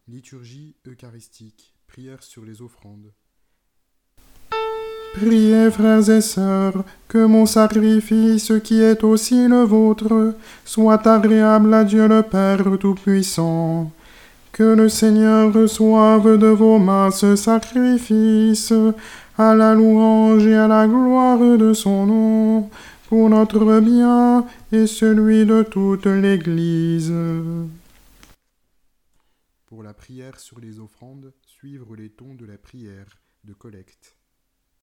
Liturgie eucharistique, prière sur les offrandes. Priez, frères et sœurs, que mon sacrifice, qui est aussi le vôtre, soit agréable à Dieu le Père Tout-Puissant. Que le Seigneur reçoive de vos mains ce sacrifice, à la louange et à la gloire de son nom, pour notre bien et celui de toute l'Église. Pour la prière sur les offrandes, suivre les tons de la prière de collecte.